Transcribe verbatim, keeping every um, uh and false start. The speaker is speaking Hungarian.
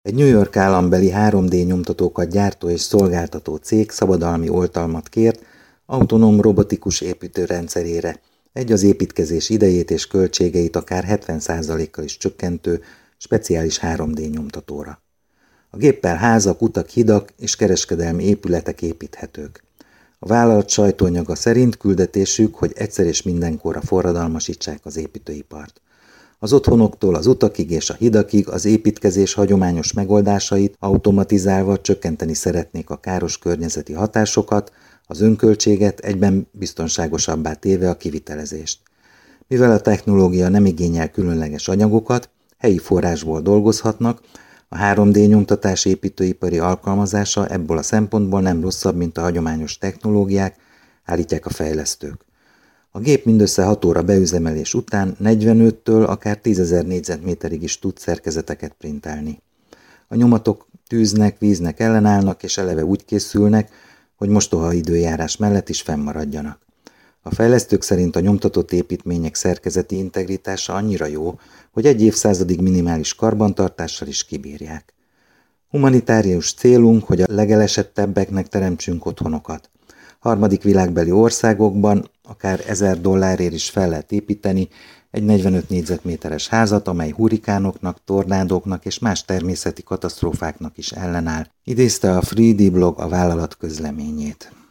Egy New York állambeli három dé nyomtatókat gyártó és szolgáltató cég szabadalmi oltalmat kért autonóm robotikus építőrendszerére, egy az építkezés idejét és költségeit akár hetven százalékkal is csökkentő speciális három dé nyomtatóra. A géppel házak, utak, hidak és kereskedelmi épületek építhetők. A vállalat sajtóanyaga szerint küldetésük, hogy egyszer és mindenkorra forradalmasítsák az építőipart. Az otthonoktól az utakig és a hidakig az építkezés hagyományos megoldásait automatizálva csökkenteni szeretnék a káros környezeti hatásokat, az önköltséget, egyben biztonságosabbá téve a kivitelezést. Mivel a technológia nem igényel különleges anyagokat, helyi forrásból dolgozhatnak, a három dé nyomtatás építőipari alkalmazása ebből a szempontból nem rosszabb, mint a hagyományos technológiák, állítják a fejlesztők. A gép mindössze hat óra beüzemelés után negyvenöttől akár tízezer négyzetméterig is tud szerkezeteket printálni. A nyomatok tűznek, víznek ellenállnak és eleve úgy készülnek, hogy mostoha időjárás mellett is fennmaradjanak. A fejlesztők szerint a nyomtatott építmények szerkezeti integritása annyira jó, hogy egy évszázadig minimális karbantartással is kibírják. Humanitárius célunk, hogy a legelesettebbeknek teremtsünk otthonokat. Harmadik világbeli országokban akár ezer dollárért is fel lehet építeni egy negyvenöt négyzetméteres házat, amely hurrikánoknak, tornádóknak és más természeti katasztrófáknak is ellenáll, idézte a Free D blog a vállalat közleményét.